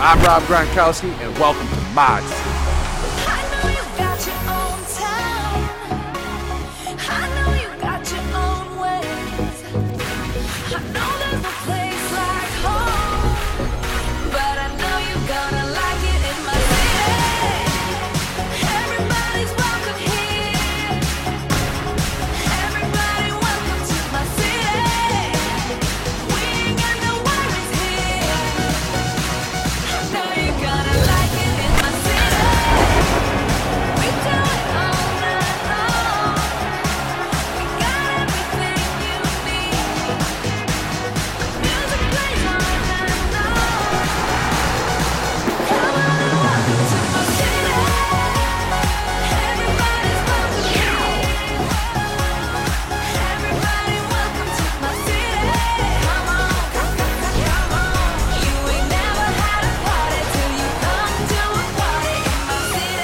I'm Rob Gronkowski, and welcome to my city. I know you got your own town. I know you got your own ways. I know there's no place like home, but I know you're gonna like it in my city. Everybody's welcome here. Everybody welcome to my city. We ain't got no worries here. I know you're gonna like it in my city. We do it all night long. We got everything you need. Music plays all night long. Come on and welcome to my city. Everybody's welcome here. Everybody welcome to my city. Come on, come on. You ain't never had a party till you come to a party in my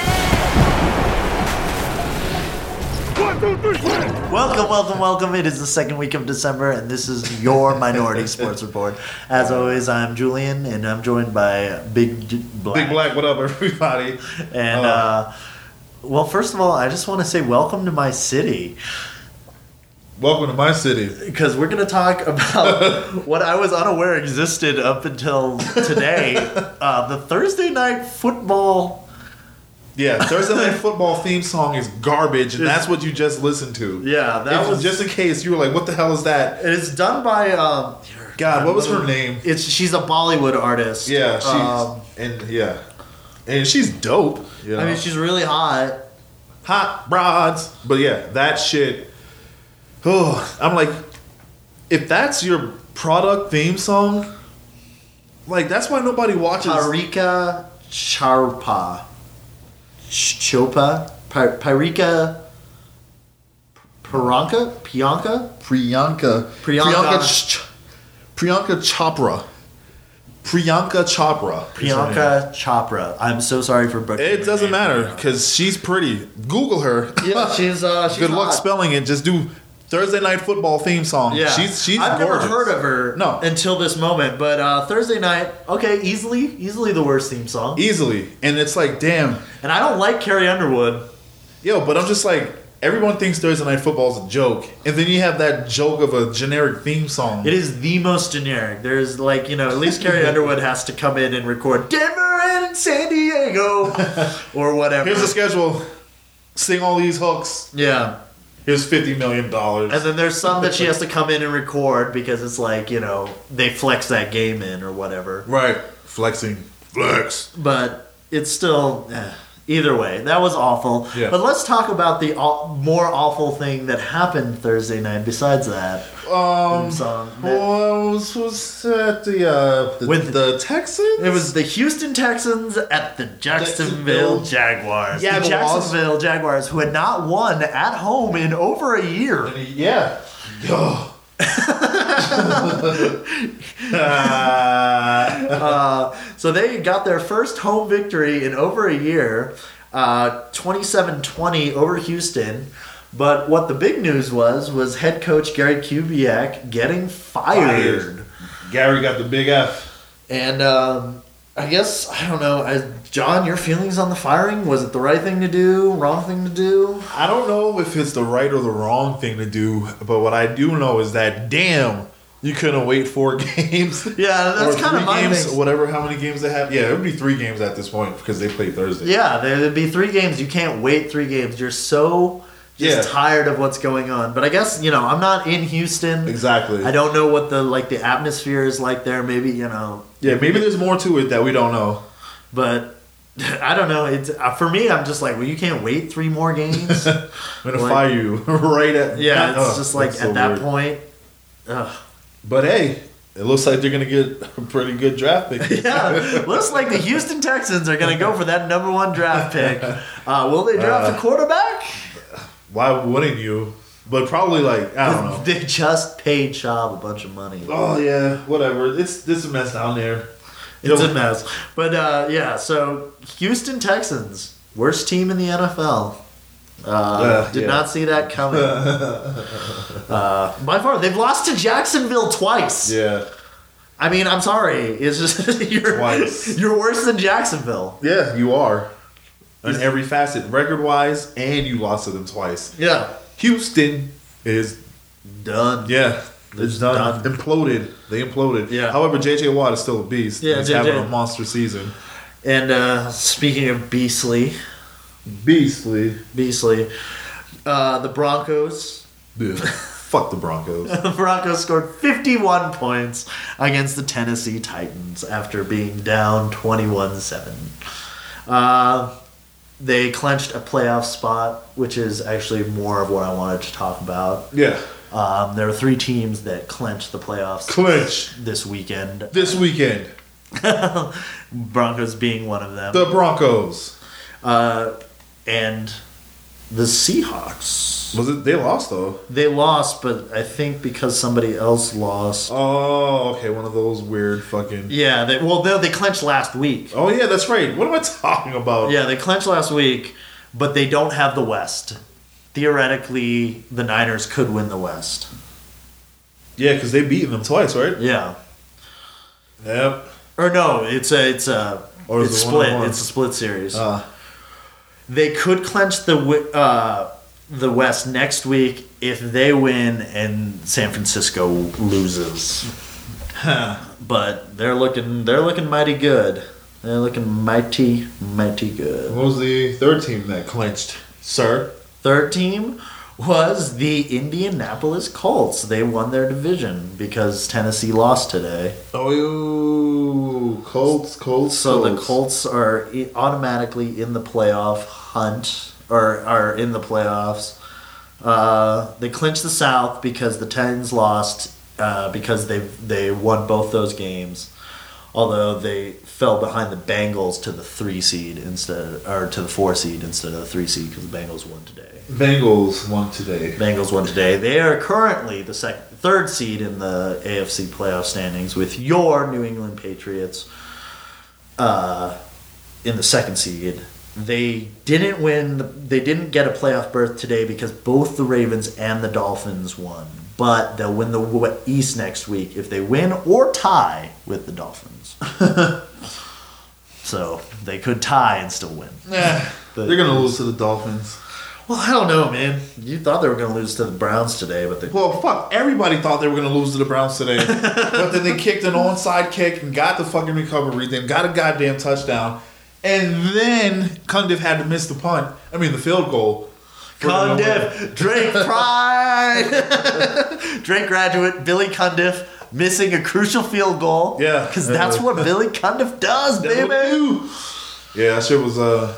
city. Welcome. It is the second week of December, and this is your Minority Sports Report. As always, I'm Julian, and I'm joined by Big Black. Big Black, what up, everybody? And, well, first of all, I just want to say welcome to my city, Welcome to my city. because we're going to talk about what I was unaware existed up until today, the Thursday Night Football. Yeah, Thursday Night Football theme song is garbage, and that's what you just listened to. Yeah, that was just in case you were like, what the hell is that? It's done by God, what was her name? She's a Bollywood artist. Yeah, and she's dope. You know? I mean, she's really hot. hot rods. But yeah, that shit. Oh, I'm like, if that's your product theme song, like that's why nobody watches. Parika Chopra. Parika Priyanka Chopra. Priyanka Chopra. I'm so sorry for butchering. It doesn't matter because she's pretty. Google her. Yeah, she's good luck hot. spelling it. Just do Thursday Night Football theme song. Yeah, she's I've gorgeous. never heard of her until this moment, but Thursday Night, okay, easily the worst theme song. Easily, and it's like, damn. And I don't like Carrie Underwood. Yo, but I'm just like, everyone thinks Thursday Night Football is a joke, and then you have that joke of a generic theme song. It is the most generic. There's like, at least Carrie Underwood has to come in and record Denver and San Diego or whatever. Here's the schedule. Sing all these hooks. Yeah. Here's $50 million. And then there's some that she has to come in and record because it's like, they flex that game in or whatever. Right. Flexing. Flex. But it's still... Either way, that was awful. Yeah. But let's talk about the more awful thing that happened Thursday night besides that. Song. Was that the Texans? It was the Houston Texans at the Jacksonville Jaguars. Yeah, the Jacksonville Jaguars, who had not won at home in over a year. Yeah. Yo. So they got their first home victory in over a year, 27-20 over Houston. But what the big news was head coach Gary Kubiak getting fired. Gary got the big F. And I guess, I don't know, John, your feelings on the firing? Was it the right thing to do, wrong thing to do? I don't know if it's the right or the wrong thing to do, but what I do know is that, damn, you couldn't wait 4 games. Yeah, that's kind of my games, thing. whatever, how many games they have. Yeah, it would be 3 games at this point because they play Thursday. Yeah, there'd be 3 games. You can't wait 3 games. You're so tired of what's going on. But I guess, I'm not in Houston. Exactly. I don't know what the atmosphere is like there. Maybe, Yeah, maybe there's more to it that we don't know. But I don't know. It's for me, I'm just like, well, you can't wait 3 more games. I'm going to fire you right at... Yeah, it's just like so at that weird. point... Ugh. But hey, it looks like they're going to get a pretty good draft pick. Yeah, looks like the Houston Texans are going to go for that number 1 draft pick. Will they draft a quarterback? Why wouldn't you? But probably I don't know. They just paid Schaub a bunch of money. Oh yeah, whatever. It's a mess down there. It's a mess. But so Houston Texans, worst team in the NFL. Did not see that coming. By far, they've lost to Jacksonville twice. Yeah. I mean, I'm sorry. It's just Twice. you're worse than Jacksonville. Yeah, you are. In every facet, record-wise, and you lost to them twice. Yeah. Houston is, Done. yeah, it's done. Done. Imploded. They imploded. Yeah. However, J.J. Watt is still a beast. Yeah, He's JJ. having a monster season. And speaking of beastly, Beastly. the Broncos. Dude, fuck the Broncos. The Broncos scored 51 points against the Tennessee Titans after being down 21-7. They clinched a playoff spot, which is actually more of what I wanted to talk about. Yeah. There are 3 teams that clinched the playoffs Clinch this weekend. this weekend. Broncos being one of them. The Broncos. And the Seahawks. Was it? They lost though. They lost, but I think because somebody else lost. Oh, okay. One of those weird fucking. Yeah, they clinched last week. Oh yeah, that's right. What am I talking about? Yeah, they clinched last week, but they don't have the West. Theoretically, the Niners could win the West. Yeah, because they beaten them twice, right? Yeah. Yep. Or no, it's Or is it's it split. one-on-one? It's a split series. They could clinch the West next week if they win and San Francisco loses. But they're looking mighty good. They're looking mighty good. What was the third team that clinched, sir? Third team was the Indianapolis Colts. They won their division because Tennessee lost today. Oh, Colts. So the Colts are automatically in the playoff hunt, or are in the playoffs. They clinched the South because the Titans lost because they won both those games. Although they fell behind the Bengals to the 3 seed to the 4 seed instead of the 3 seed because the Bengals won today. Bengals won today. Bengals won today. They are currently the third seed in the AFC playoff standings with your New England Patriots in the 2nd seed. They didn't win. They didn't get a playoff berth today because both the Ravens and the Dolphins won. But they'll win the East next week if they win or tie with the Dolphins. So they could tie and still win. They're gonna lose to the Dolphins. Well, I don't know, man. You thought they were going to lose to the Browns today, but they... Well, fuck. Everybody thought they were gonna lose to the Browns today, but then they kicked an onside kick and got the fucking recovery. Then got a goddamn touchdown, and then Cundiff had to miss the punt. I mean, the field goal. Cundiff, Drake pride. Drake graduate Billy Cundiff missing a crucial field goal. Yeah. Because that's what Billy Cundiff does, baby. Yeah, that shit was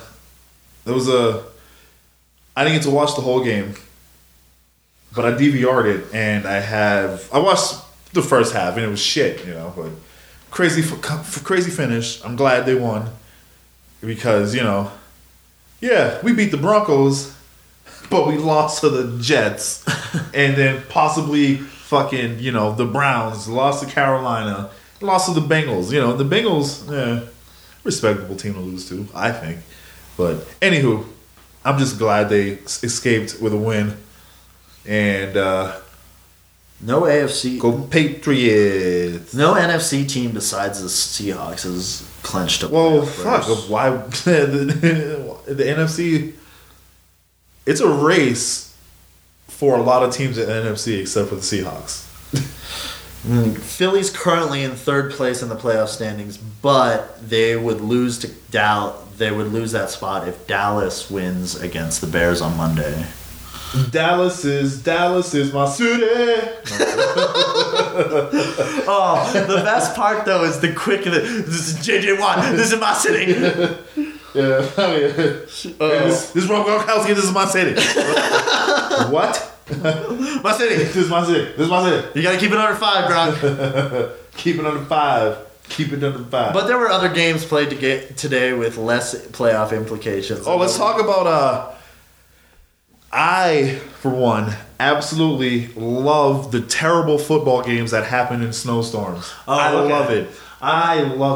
I didn't get to watch the whole game, but I DVR'd it, and I watched the first half, and it was shit, but crazy finish. I'm glad they won because we beat the Broncos, but we lost to the Jets, and then possibly fucking the Browns, lost to Carolina, lost to the Bengals. The Bengals, respectable team to lose to, I think. But anywho, I'm just glad they escaped with a win. And No AFC... go Patriots. No NFC team besides the Seahawks has clinched a Well, playoff fuck. berth. Why the NFC? It's a race for a lot of teams in the NFC except for the Seahawks. Philly's currently in 3rd place in the playoff standings, but they would lose to They would lose that spot if Dallas wins against the Bears on Monday. Dallas is my city. Oh, the best part though is the quick. This is JJ Watt. This is my city. Yeah, oh yeah. This is Rob Gronkowski. This is my city. What? My city. This is my city. This is my city. You gotta keep it under 5, Gronk. Keep it under 5. Keep it under 5. But there were other games played today with less playoff implications. Oh, let's talk about. I, for one, absolutely love the terrible football games that happen in snowstorms. Oh, I okay. love it. I love it.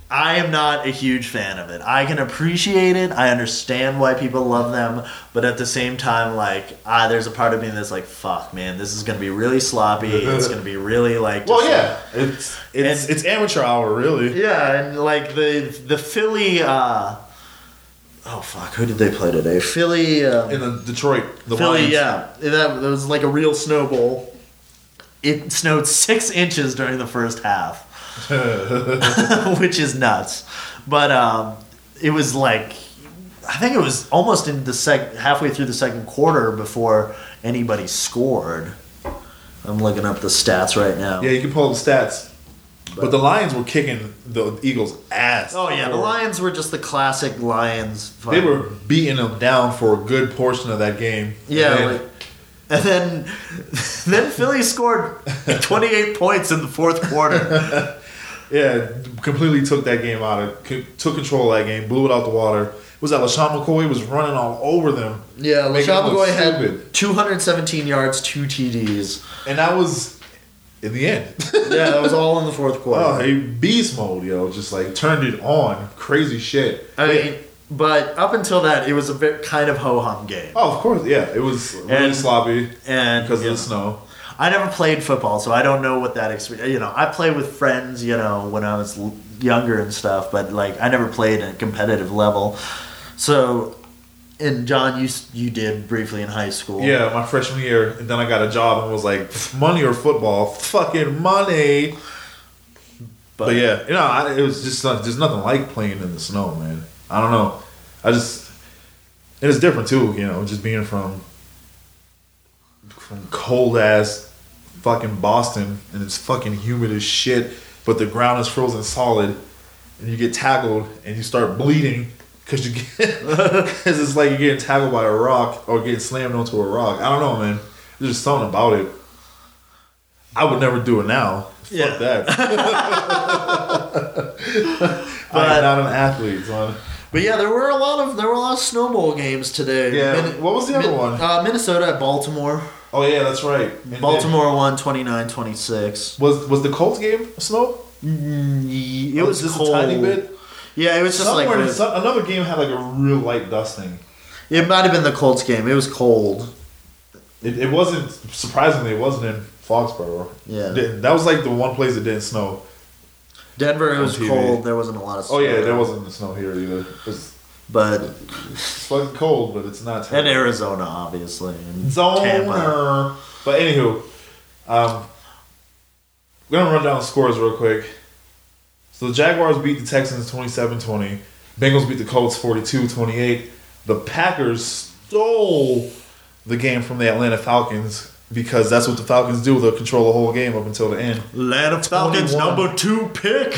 I am not a huge fan of it. I can appreciate it. I understand why people love them, but at the same time, like, there's a part of me that's like, fuck, man, this is gonna be really sloppy. It's gonna be really like, Well, just, yeah, it's amateur hour, really. yeah, and like the Philly. Oh fuck! Who did they play today? Philly. In the Detroit, the Philly, Lions. yeah, that was like a real snow bowl. It snowed 6 inches during the first half. Which is nuts, but it was like I think it was almost in the halfway through the second quarter before anybody scored. I'm looking up the stats right now. Yeah, you can pull up the stats. But the Lions were kicking the Eagles' ass. Oh yeah, the Lions were just the classic Lions. They were beating them down for a good portion of that game. Yeah, and then Philly scored 28 points in the fourth quarter. Yeah, completely took that game took control of that game, blew it out the water. Was that LaShawn McCoy was running all over them? Yeah, making LaShawn them look McCoy had stupid. 217 yards, 2 TDs. And that was in the end. Yeah, that was all in the fourth quarter. Oh, hey, beast mode, yo. Just like turned it on. Crazy shit. I mean, but up until that, it was a bit kind of ho-hum game. Oh, of course, yeah. It was really sloppy And because of you the know, snow. I never played football, so I don't know what that experience. You know, I played with friends, you know, when I was younger and stuff, but like I never played at a competitive level. So, and John, you did briefly in high school. Yeah, my freshman year, and then I got a job and was like, money or football? Fucking money. But yeah, you know, it was just there's nothing like playing in the snow, man. I don't know. It is different too, you know, just being from cold ass fucking Boston and it's fucking humid as shit, but the ground is frozen solid, and you get tackled and you start bleeding because it's like you're getting tackled by a rock or getting slammed onto a rock. I don't know, man. There's just something about it. I would never do it now. Yeah. Fuck that. I'm not an athlete, son. But yeah, there were a lot of Snow Bowl games today. Yeah. What was the other one? Minnesota at Baltimore. Oh yeah, that's right. And Baltimore won 29-26. then- Was the Colts game snow? It was just cold. a tiny bit. Yeah, it was just Somewhere like another game had like a real light dusting. it might have been the Colts game. It was cold. It wasn't surprisingly. It wasn't in Foxborough. Yeah. That was like the one place that didn't snow. Denver, it was TV. cold. There wasn't a lot of snow. Oh yeah, there wasn't the snow here either. But It's fucking cold, but it's not. and terrible. Arizona, obviously, and Tampa. Zoner. But anywho, we're gonna run down the scores real quick. So the Jaguars beat the Texans 27-20. Bengals beat the Colts 42-28. The Packers stole the game from the Atlanta Falcons because that's what the Falcons do. They'll control the whole game up until the end. Atlanta Falcons 21. number 2 pick.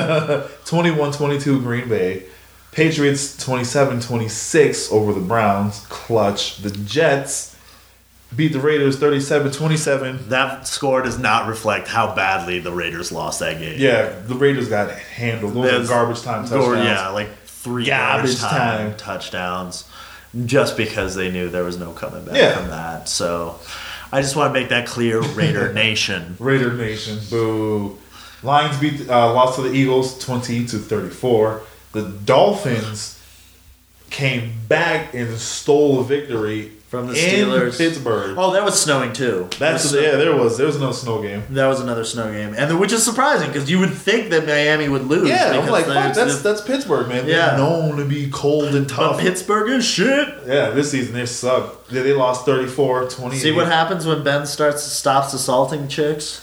21-22 Green Bay. Patriots 27-26 over the Browns. Clutch. The Jets beat the Raiders 37-27. That score does not reflect how badly the Raiders lost that game. Yeah, the Raiders got handled. Those There's- are garbage time touchdowns. Yeah, like 3 Garbage garbage time time. touchdowns, just because they knew there was no coming back Yeah. from that. So I just want to make that clear, Raider Nation. Raider Nation, boo. Lions lost to the Eagles 20-34. The Dolphins came back and stole a victory From the in Steelers. Pittsburgh. Oh, that was snowing too. There was no snow game. That was another snow game, and which is surprising because you would think that Miami would lose. Yeah, I'm because like, they're- fuck, that's Pittsburgh, man. Yeah. They're known to be cold and but tough. Pittsburgh is shit. Yeah, this season they suck. Yeah, they lost 34-28. See what happens when Ben stops assaulting chicks.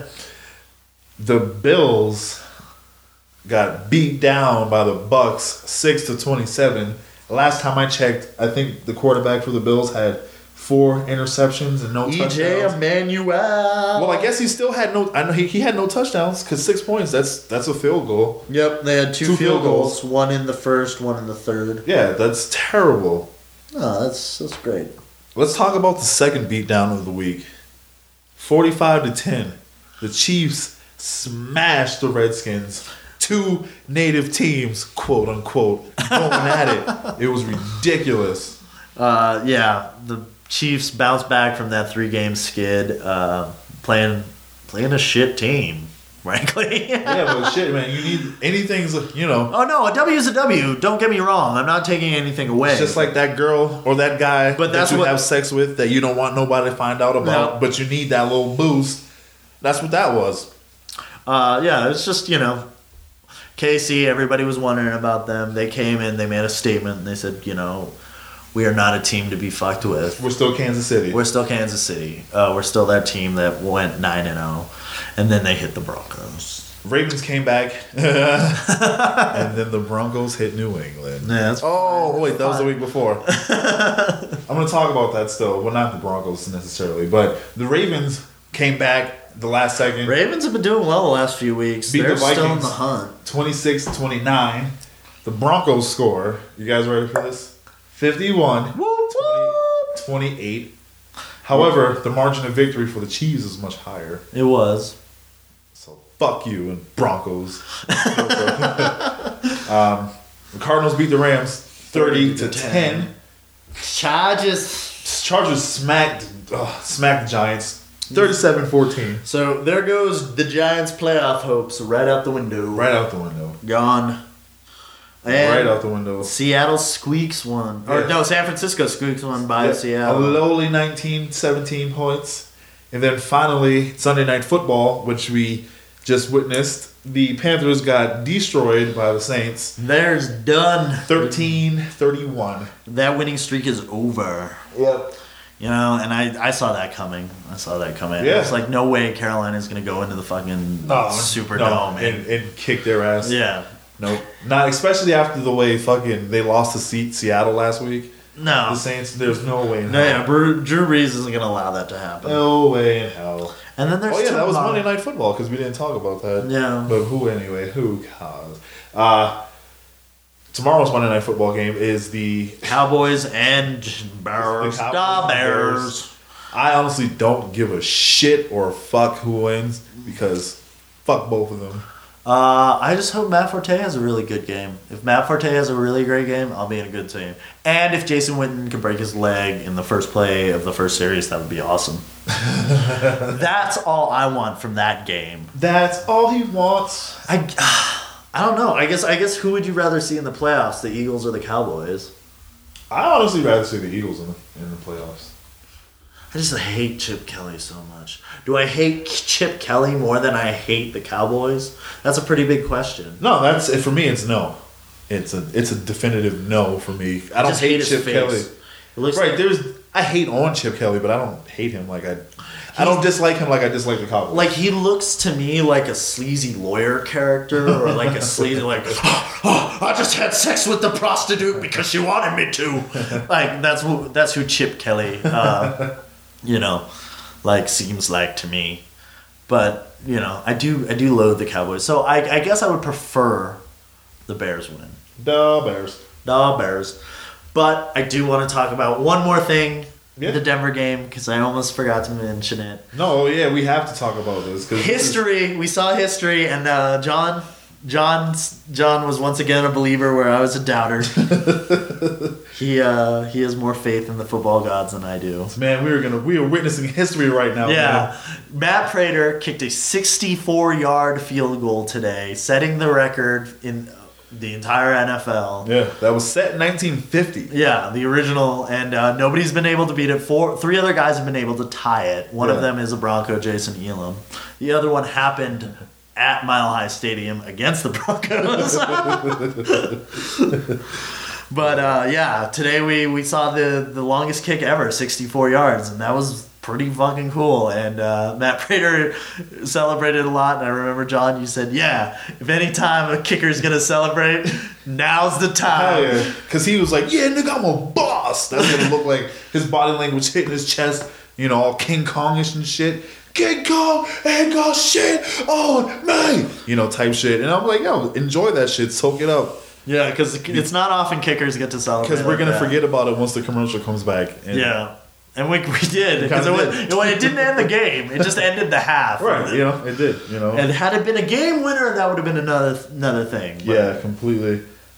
The Bills got beat down by the Bucks 6-27. Last time I checked, I think the quarterback for the Bills had 4 interceptions and no EJ touchdowns. Emmanuel. Well, I guess he still had no. I know he had no touchdowns because 6 points. That's a field goal. Yep, they had 2 Two field field goals. goals, one in the first, one in the third. Yeah, that's terrible. Oh, that's great. Let's talk about the second beatdown of the week. 45-10. The Chiefs smashed the Redskins. 2 native teams, quote unquote, going at it. It was ridiculous. Yeah, the Chiefs bounced back from that 3-game skid, playing a shit team. frankly. Yeah, but shit, man, you need anything's, you know. Oh no, a W is a W. Don't get me wrong. I'm not taking anything away. It's just like that girl or that guy But that's that you what- have sex with that you don't want nobody to find out about, No. but you need that little boost. That's what that was. Yeah, it's just, KC, everybody was wondering about them. They came in, they made a statement, and they said, we are not a team to be fucked with. We're still Kansas City. We're still Kansas City. We're still that team that went 9-0, and then they hit the Broncos. Ravens came back, and then the Broncos hit New England. Yeah, that's Oh, wait, that was the fine. week before. I'm going to talk about that still. Well, not the Broncos necessarily, but the Ravens came back the last second. Ravens have been doing well the last few weeks. Beat the They're still in Vikings. the hunt. 26-29. The Broncos score. You guys ready for this? 51. 28. However, the margin of victory for the Chiefs is much higher. It was. So fuck you and Broncos. The Cardinals beat the Rams 30-10. Charges. Chargers smacked the Giants 37-14. So there goes the Giants' playoff hopes right out the window. Right out the window. Gone. And Right out the window. Seattle squeaks one. Or Yeah. no, San Francisco squeaks one by A Seattle. lowly 19-17 points. And then finally, Sunday Night Football, which we just witnessed, the Panthers got destroyed by the Saints There's done. 13-31. That winning streak is over. Yep. And I saw that coming. Yeah. It's like no way Carolina's going to go into the fucking Superdome. And kick their ass. Yeah. Nope. Not especially after the way fucking they lost to Seattle last week. No. The Saints, there's no way in No, hell. yeah, Drew Brees isn't going to allow that to happen. No way in hell. And then there's Oh yeah, that was tomorrow. Monday Night Football because we didn't talk about that. Yeah. But who anyway? Who cares? Tomorrow's Monday Night Football game is the. Cowboys and Bears. The Cowboys Da and Bears. I honestly don't give a shit or fuck who wins because fuck both of them. I just hope Matt Forte has a really good game. If Matt Forte has a really great game, I'll be in a good team. And if Jason Witten can break his leg in the first play of the first series, that would be awesome. That's all I want from that game. That's all he wants. I don't know. I guess who would you rather see in the playoffs, the Eagles or the Cowboys? I honestly rather see the Eagles in the playoffs. I just hate Chip Kelly so much. Do I hate Chip Kelly more than I hate the Cowboys? That's a pretty big question. No, that's for me. It's no. It's a definitive no for me. I don't just hate his Chip face. Kelly. It looks Right, I hate on Chip Kelly, but I don't hate him like I don't dislike him like I dislike the Cowboys. like he looks to me like a sleazy lawyer character, or like a sleazy I just had sex with the prostitute because she wanted me to. Like that's who Chip Kelly, seems like to me. But I do loathe the Cowboys, so I guess I would prefer the Bears win. the Bears. The Bears. But I do want to talk about one more thing. Yeah. The Denver game, because I almost forgot to mention it. No, yeah, we have to talk about this because History. We saw history, and John was once again a believer where I was a doubter. He has more faith in the football gods than I do. Man, we are witnessing history right now. Yeah, Matt Prater kicked a 64-yard field goal today, setting the record in the entire NFL. Man. Yeah, that was set in 1950. Yeah, the original, and nobody's been able to beat it. Three other guys have been able to tie it. One of Yeah. them is a Bronco, Jason Elam. The other one happened at Mile High Stadium against the Broncos. But today we saw the longest kick ever, 64 yards, and that was pretty fucking cool. And Matt Prater celebrated a lot. And I remember, John, you said, yeah, if any time a kicker's going to celebrate, now's the time. Hell yeah. Because he was like, yeah, nigga, I'm a boss. That's what it looked like. His body language hitting his chest, all King Kongish and shit. King Kong ain't got shit on me. Type shit. And I'm like, yo, enjoy that shit. Soak it up. Yeah, because it's not often kickers get to celebrate. Because we're like going to that. forget about it once the commercial comes back. And Yeah. And we did. Because kinda it didn't end the game. It just ended the half. Right, it did, And had it been a game winner, that would have been another thing. But Yeah, completely.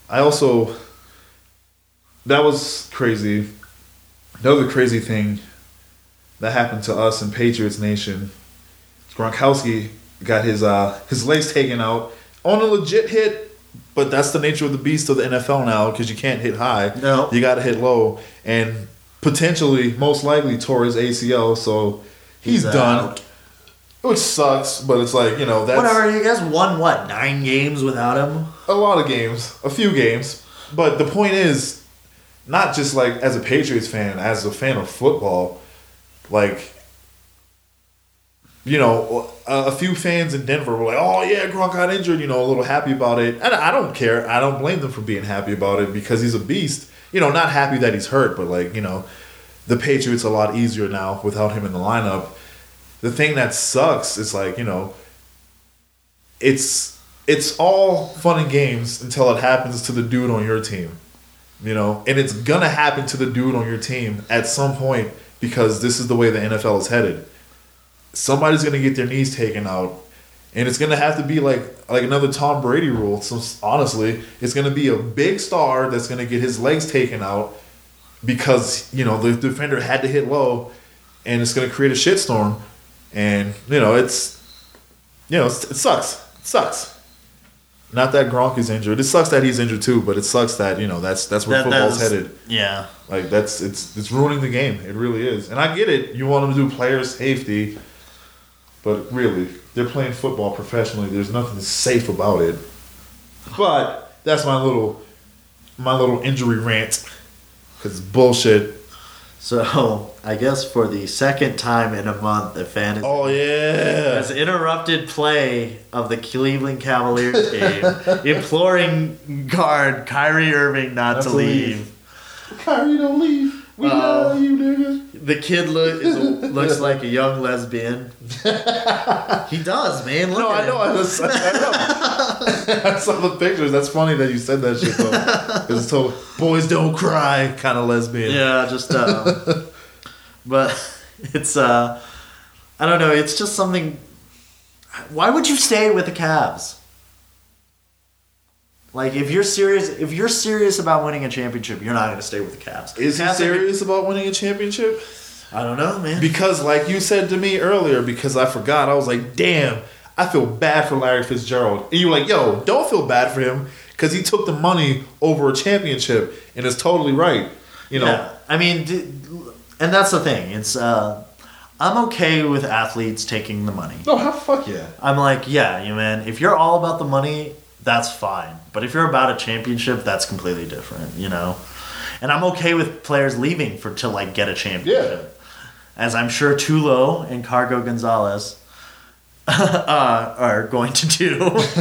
That was crazy. Another crazy thing that happened to us in Patriots Nation. Gronkowski got his legs taken out on a legit hit. But that's the nature of the beast of the NFL now, because you can't hit high. No. You got to hit low, and potentially, most likely, tore his ACL. So he's done, out. which sucks. But it's like, you know, that's Whatever. You guys won 9 games without him? a lot of games, a few games. But the point is, not just like as a Patriots fan, as a fan of football, like, you know, a few fans in Denver were like, "Oh yeah, Gronk got injured," you know, a little happy about it. And I don't care. I don't blame them for being happy about it because he's a beast. You know, not happy that he's hurt, but like, you know, the Patriots are a lot easier now without him in the lineup. The thing that sucks is like, you know, it's all fun and games until it happens to the dude on your team. You know, and it's gonna happen to the dude on your team at some point because this is the way the NFL is headed. Somebody's gonna get their knees taken out, and it's gonna have to be like another Tom Brady rule. So honestly, it's gonna be a big star that's gonna get his legs taken out because, you know, the defender had to hit low, and it's gonna create a shitstorm. And you know, it sucks. It sucks. Not that Gronk is injured. It sucks that he's injured too, but it sucks that, you know, that's where football's headed. Yeah. Like it's ruining the game. It really is. And I get it. You want them to do player safety. But really, they're playing football professionally. There's nothing safe about it. But that's my little injury rant. Because it's bullshit. So, I guess for the second time in a month, the fan has interrupted play of the Cleveland Cavaliers game, imploring guard Kyrie Irving not to leave. Kyrie, don't leave. We love you, nigga. The kid looks like a young lesbian. He does, man. Look at I know. him. I saw the pictures. That's funny that you said that shit, though. Because it's total boys don't cry kind of lesbian. Yeah, just but it's I don't know, it's just something. Why would you stay with the Cavs? Like, if you're serious about winning a championship, you're not going to stay with the Cavs. Is he serious about winning a championship? I don't know, man. Because, like you said to me earlier, because I forgot, I was like, damn, I feel bad for Larry Fitzgerald. And you were like, yo, don't feel bad for him because he took the money over a championship, and it's totally right. You know, Yeah. I mean, and that's the thing. It's I'm okay with athletes taking the money. no, fuck yeah. I'm like, yeah, you man. If you're all about the money, that's fine. But if you're about a championship, that's completely different. You know. And I'm okay with players leaving to like get a championship, as I'm sure Tulo and Cargo Gonzalez are going to do.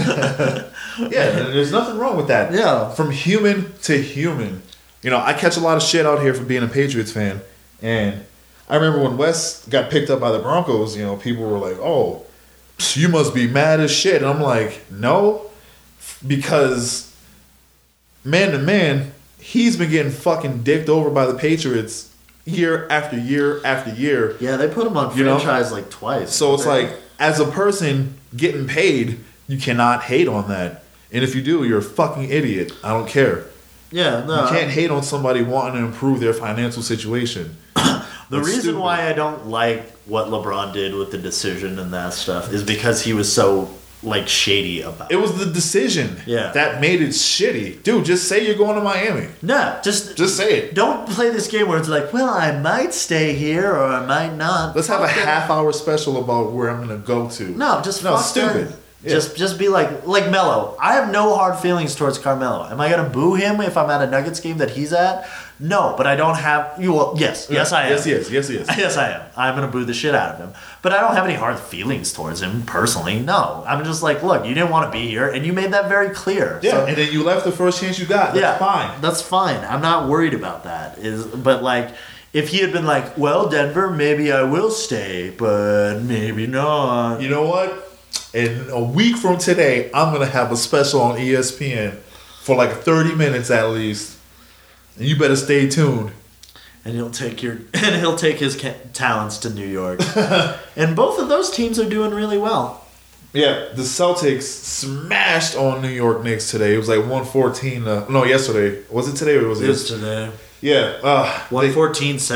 Yeah, there's nothing wrong with that. Yeah. From human to human. You know, I catch a lot of shit out here for being a Patriots fan. And I remember when Wes got picked up by the Broncos, you know, people were like, oh, you must be mad as shit. And I'm like, no, because man to man, he's been getting fucking dicked over by the Patriots year after year after year. Yeah, they put him on You know? franchise like twice. So it's like, as a person getting paid, you cannot hate on that. And if you do, you're a fucking idiot. I don't care. yeah, no. You can't hate on somebody wanting to improve their financial situation. The It's reason stupid. why I don't like what LeBron did with the decision and that stuff is because he was so like shady about It was the decision Yeah. that made it shitty. Dude, just say you're going to Miami. No, just say it. don't play this game where it's like, well, I might stay here or I might not. Let's have a Fuck that. half-hour special about where I'm going to go to. No, just No, fuck stupid. that. Yeah. Just be like Melo. I have no hard feelings towards Carmelo. Am I gonna boo him if I'm at a Nuggets game that he's at? No, but I don't have. Yes, I am. Yes, he is. Yes, I am. I'm gonna boo the shit out of him. But I don't have any hard feelings towards him personally. No, I'm just like, look, you didn't want to be here, and you made that very clear. Yeah, So- and then you left the first chance you got. That's fine. That's fine. I'm not worried about that. But like, if he had been like, well, Denver, maybe I will stay, but maybe not. You know what? In a week from today, I'm going to have a special on ESPN for like 30 minutes at least. And you better stay tuned. And he'll take his talents to New York. And both of those teams are doing really well. Yeah, the Celtics smashed on New York Knicks today. It was like 114. No, yesterday. Was it today or was it? Yesterday. Yeah.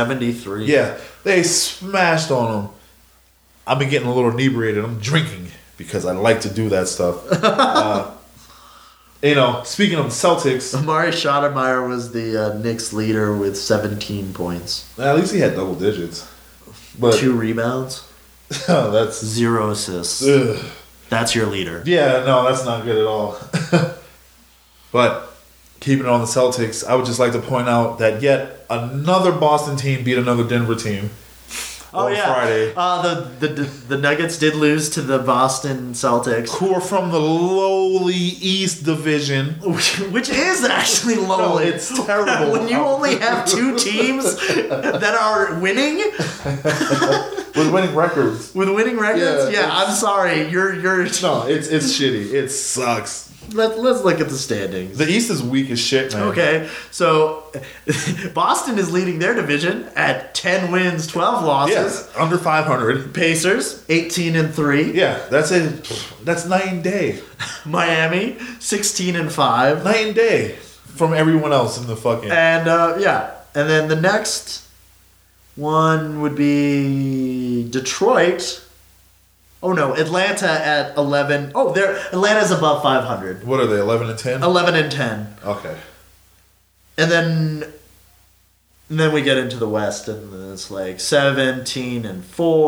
114-73. Yeah, they smashed on them. I've been getting a little inebriated. I'm drinking. because I like to do that stuff. Speaking of the Celtics, Amari Stoudemire was the Knicks leader with 17 points. at least he had double digits. But 2 rebounds, that's 0 assists. ugh. That's your leader. Yeah, no, that's not good at all. But keeping it on the Celtics, I would just like to point out that yet another Boston team beat another Denver team on Friday. The Nuggets did lose to the Boston Celtics, Who are from the lowly East Division. which is actually low. No, it's terrible. When you only have 2 teams that are winning With winning records. with winning records, Yeah, I'm sorry, you're. No, it's shitty. It sucks. Let's look at the standings. The East is weak as shit, man. Okay, so Boston is leading their division at 10 wins, 12 losses. Yeah, under 500. Pacers 18-3. Yeah, that's it. That's night and day. Miami 16-5. Night and day from everyone else in the fucking. And and then the next one would be Detroit. Oh no, Atlanta at 11. Oh, Atlanta's above 500. What are they, 11 and 10? 11-10. Okay. And then we get into the West, and it's like 17-4,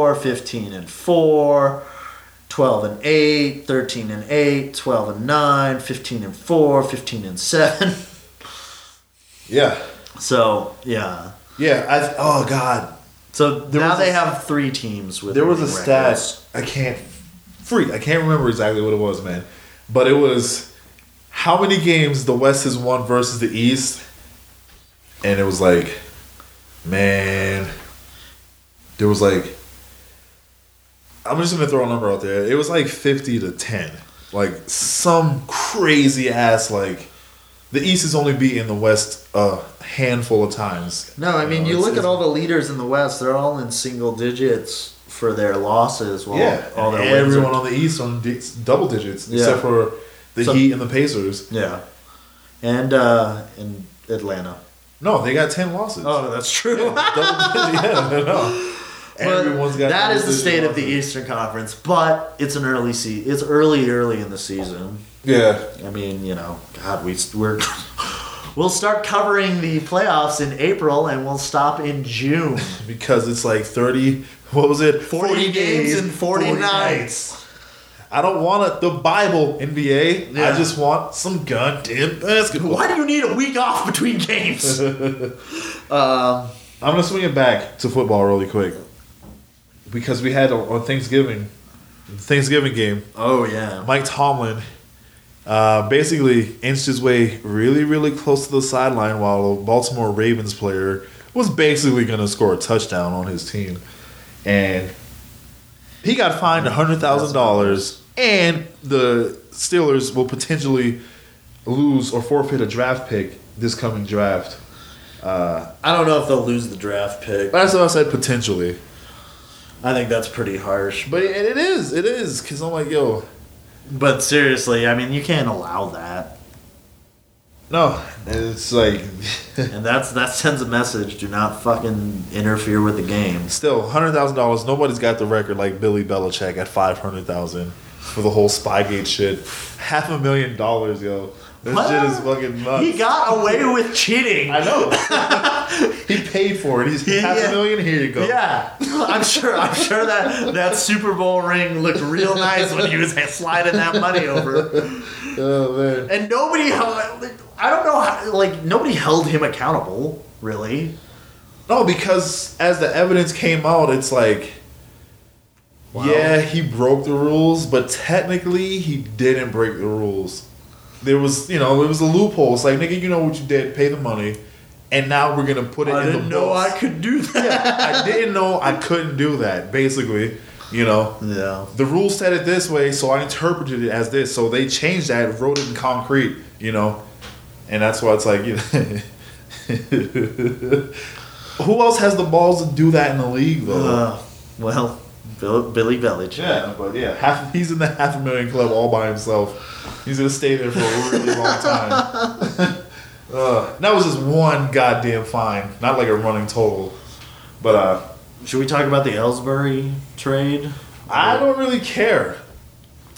15-4, 12-8, 13-8, 12-9, 15-4, 15-7. Yeah. So yeah. Yeah, oh god. So now was they a- have 3 teams with. There was a winning stat. records. I can't remember exactly what it was, man. But it was how many games the West has won versus the East. And it was like, man, there was like, I'm just gonna throw a number out there. It was like 50-10, like some crazy ass like. The East has only beaten the West a handful of times. No, I mean, you it's- look at it's- all the leaders in the West; they're all in single digits for their losses. While all their wins everyone are- on the East on double digits, Yeah. except for the So- Heat and the Pacers. Yeah, and in Atlanta. No, they got 10 losses. Oh, that's true. Double digits, yeah, no. But Everyone's got that is the double-digit state of the losses. Eastern Conference, but it's an early It's early in the season. Yeah, I mean, God, we're we'll start covering the playoffs in April, and we'll stop in June. because it's like 30. What was it? 40 games and 40 nights. nights. I don't want the Bible NBA. Yeah. I just want some goddamn basketball. Why do you need a week off between games? I'm gonna swing it back to football really quick because we had on Thanksgiving game. Oh yeah. Mike Tomlin basically inched his way really, really close to the sideline while a Baltimore Ravens player was basically going to score a touchdown on his team. And he got fined $100,000, and the Steelers will potentially lose or forfeit a draft pick this coming draft. I don't know if they'll lose the draft pick. That's what I said, potentially. I think that's pretty harsh. But it is, because I'm like, yo, But seriously, I mean, you can't allow that. no, it's like, And that sends a message: do not fucking interfere with the game. still $100,000. Nobody's got the record like Billy Belichick at $500,000 for the whole Spygate shit. $500,000, yo. This What? shit is fucking nuts. He got away with cheating. I know. He paid for it. He's $500,000. Here you go. Yeah, I'm sure that Super Bowl ring looked real nice when he was sliding that money over. Oh man. And nobody held. I don't know how. Like nobody held him accountable. Really. No, because as the evidence came out, it's like, Wow. yeah, he broke the rules, but technically he didn't break the rules. There was, it was a loophole. It's like, nigga, you know what you did, pay the money, and now we're gonna put it I in the didn't know books. I could do that. I didn't know I couldn't do that. Basically, Yeah. the rules said it this way, so I interpreted it as this. So they changed that, wrote it in concrete, and that's why it's like, who else has the balls to do that in the league though? Well, Billy Belichick. Yeah, but yeah, he's in the $500,000 club all by himself. He's gonna stay there for a really long time. That was just one goddamn fine, not like a running total. But Should we talk about the Ellsbury trade? I don't really care.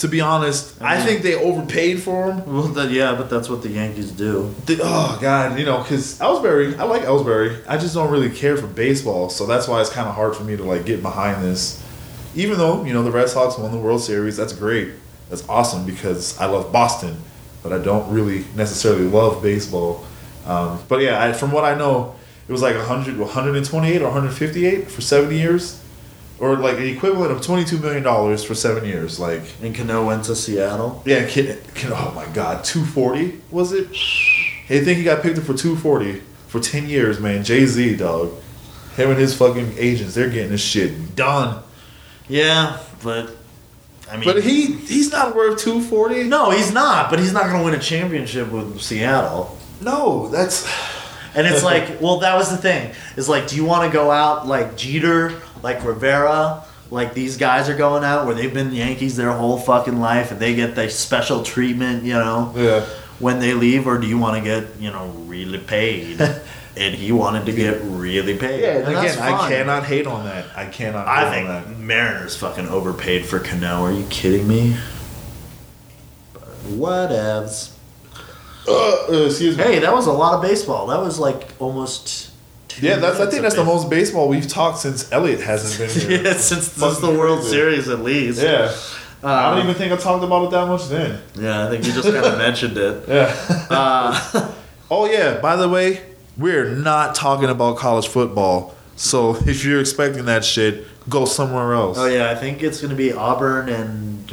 To be honest, I think they overpaid for him. Well, yeah, but that's what the Yankees do. Oh God, because Ellsbury, I like Ellsbury. I just don't really care for baseball, so that's why it's kind of hard for me to like get behind this. Even though the Red Sox won the World Series, that's great. That's awesome because I love Boston, but I don't really necessarily love baseball. But yeah, from what I know, it was like 128 or 158 for 70 years. Or like the equivalent of $22 million for 7 years. Like, And Cano went to Seattle. yeah, oh my God, 240 was it? Hey, I think he got picked up for 240 for 10 years, man. Jay-Z, dog. Him and his fucking agents, they're getting this shit done. Yeah, but I mean, But he's not worth 240. no, he's not. But he's not going to win a championship with Seattle. No, that's And it's like, well, that was the thing. It's like, do you want to go out like Jeter, like Rivera, like these guys are going out where they've been Yankees their whole fucking life and they get the special treatment, yeah. when they leave, or do you want to get, really paid? And he wanted to get really paid. Yeah, and that's again, I fine. cannot hate on that. I cannot. I hate on think that. Mariners fucking overpaid for Cano. Are you kidding me? But whatevs. Excuse me. Hey, that was a lot of baseball. That was like almost 2 Yeah, I minutes think of that's the baseball. most baseball we've talked since Elliott hasn't been here. Yeah, since Fucking the World crazy. Series at least. Yeah. I don't even think I talked about it that much then. Yeah, I think you just kind of mentioned it. Yeah. Oh yeah, by the way, we're not talking about college football. So if you're expecting that shit, go somewhere else. Oh yeah, I think it's going to be Auburn and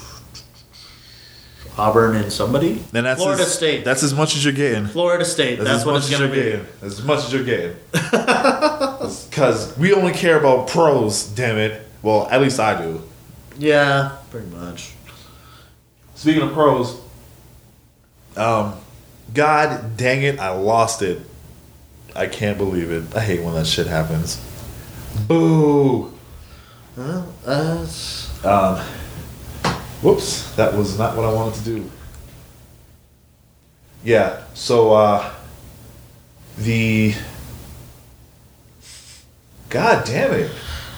somebody. Then that's Florida State. That's as much as you're getting. Florida State. That's as what much it's as going to you're be. getting. As much as you're getting. Because we only care about pros, damn it. Well, at least I do. Yeah, pretty much. Speaking of pros, God dang it, I lost it. I can't believe it. I hate when that shit happens. Boo. Whoops, that was not what I wanted to do. Yeah, so the God damn it.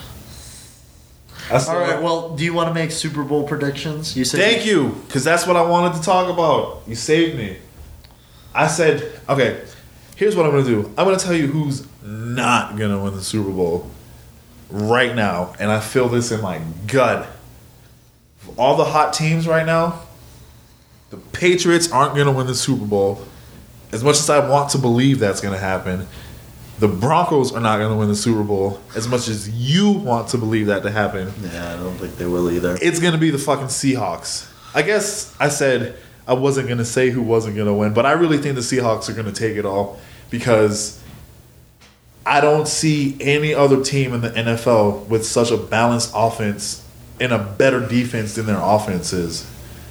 All right. Well, do you want to make Super Bowl predictions? You said. Thank you, because that's what I wanted to talk about. You saved me. I said, okay, here's what I'm going to do. I'm going to tell you who's not going to win the Super Bowl right now, and I feel this in my gut. All the hot teams right now, the Patriots aren't going to win the Super Bowl. As much as I want to believe that's going to happen, the Broncos are not going to win the Super Bowl. As much as you want to believe that to happen, Yeah, I don't think they will either. it's going to be the fucking Seahawks. I guess I said I wasn't going to say who wasn't going to win, but I really think the Seahawks are going to take it all because I don't see any other team in the NFL with such a balanced offense and a better defense than their offense is.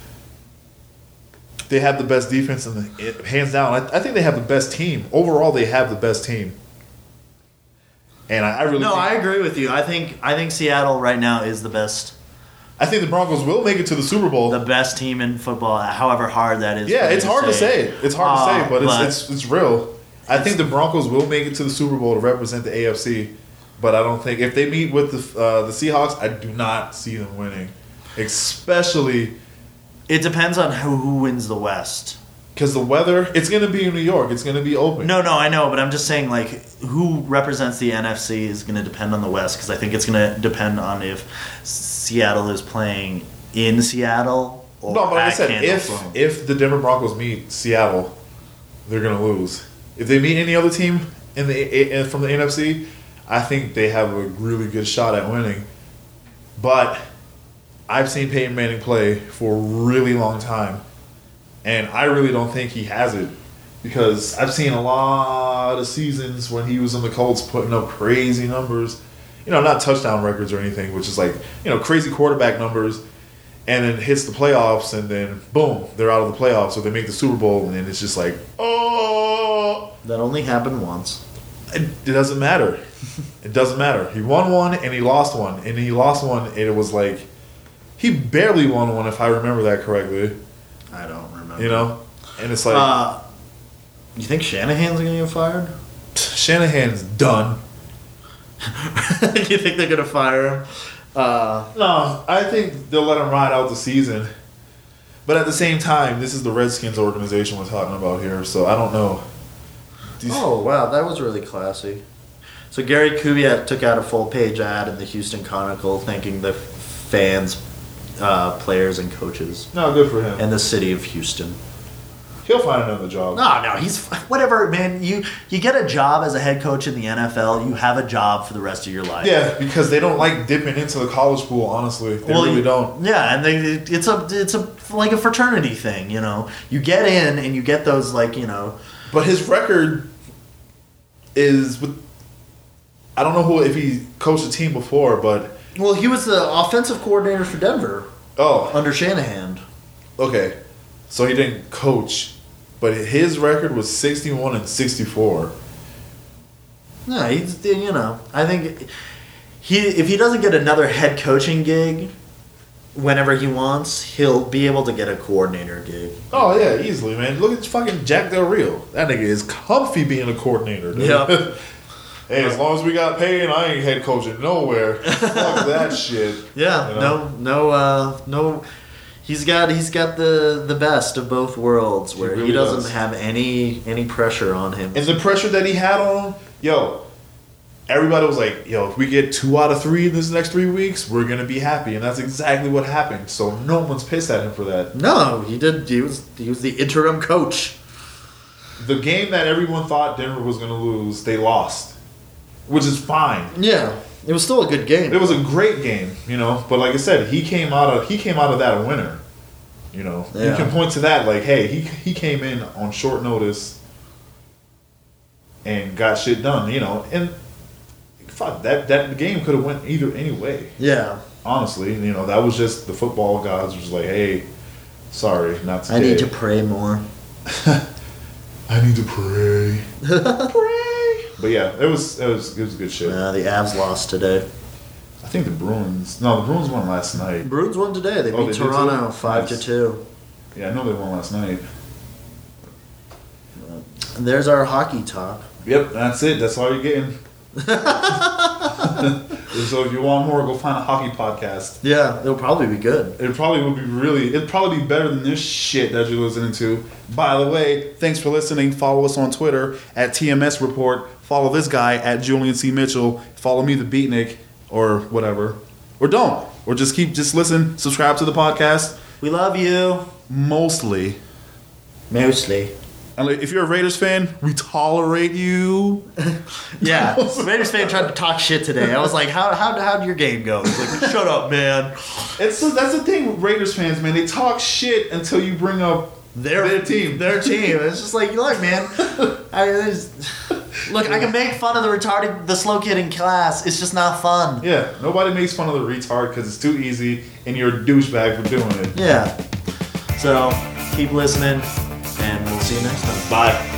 They have the best defense, hands down. I think they have the best team. Overall, they have the best team. And I really No, think, I agree with you. I think Seattle right now is the best the Broncos will make it to the Super Bowl. the best team in football. However hard that is. Yeah, for me it's hard to say. It's hard to say, but it's real. I think the Broncos will make it to the Super Bowl to represent the AFC, but I don't think if they meet with the Seahawks, I do not see them winning. Especially It depends on who wins the West. because the weather. It's going to be in New York. It's going to be open. No, I know, but I'm just saying, like, who represents the NFC is going to depend on the West, because I think it's going to depend on if Seattle is playing in Seattle or No, but like I at said, Candlestone. if the Denver Broncos meet Seattle, they're going to lose. If they meet any other team from the NFC, I think they have a really good shot at winning. But I've seen Peyton Manning play for a really long time, and I really don't think he has it because I've seen a lot of seasons when he was in the Colts putting up crazy numbers. Not touchdown records or anything, which is like, crazy quarterback numbers, and then hits the playoffs, and then boom, they're out of the playoffs, so they make the Super Bowl, and then it's just like, oh. That only happened once. It doesn't matter. It doesn't matter. He won one and he lost one, and he lost one, and it was like he barely won one, if I remember that correctly. I don't remember. And it's like You think Shanahan's going to get fired? Shanahan's done. You think they're going to fire him? No, I think they'll let him ride out the season. But at the same time, this is the Redskins organization we're talking about here, so I don't know. Oh, wow, that was really classy. So Gary Kubiak took out a full-page ad in the Houston Chronicle thanking the fans, players, and coaches, No, good for him. and the city of Houston. He'll find another job. No, he's whatever, man. You get a job as a head coach in the NFL, you have a job for the rest of your life. Yeah, because they don't like dipping into the college pool. Honestly, they really don't. Yeah, and it's a like a fraternity thing, you know. You get in and you get those But his record is with. I don't know if he coached a team before, but Well, he was the offensive coordinator for Denver oh, under Shanahan. okay. So he didn't coach, but his record was 61-64. No, he's I think if he doesn't get another head coaching gig whenever he wants, he'll be able to get a coordinator gig. Oh yeah, easily, man. Look at fucking Jack Del Rio. That nigga is comfy being a coordinator. Dude. Yep. Hey, as long as we got paid, I ain't head coaching nowhere. Fuck that shit. Yeah, You know? no. He's got the best of both worlds, where he really doesn't does. have any pressure on him. And the pressure that he had on him, everybody was like, if we get 2 out of 3 in this next 3 weeks, we're gonna be happy, and that's exactly what happened. So no one's pissed at him for that. No, he did. He was the interim coach. The game that everyone thought Denver was gonna lose, they lost, which is fine. Yeah, it was still a good game. It was a great game, But like I said, he came out of that a winner. You Yeah. can point to that like, hey, he came in on short notice and got shit done. And fuck that game could have went any way. Yeah, Honestly, that was just the football gods was like, hey, sorry, not today. I need to pray more. I need to pray. Pray. But yeah, it was good shit. The Avs lost today. I think the Bruins won last night. Bruins won today. They Oh, beat they did Toronto too? 5-2. Yeah, I know they won last night. And there's our hockey talk. Yep, that's it. That's all you're getting. So if you want more, go find a hockey podcast. Yeah, it'll probably be good. It'd probably be better than this shit that you're listening to. By the way, thanks for listening. Follow us on Twitter at TMS Report. Follow this guy at Julian C. Mitchell. Follow me, the Beatnik, or whatever. Or don't. Or just listen, subscribe to the podcast. We love you. Mostly. Mostly. And if you're a Raiders fan, we tolerate you. Yeah, Raiders fan tried to talk shit today. I was like, how'd your game go? He's like, shut up, man. That's the thing with Raiders fans, man. They talk shit until you bring up their team. Their team. It's just like, look, man. Look, I can make fun of the slow kid in class. It's just not fun. Yeah, nobody makes fun of the retard because it's too easy and you're a douchebag for doing it. Yeah. So, keep listening, and we'll see you next time. Bye.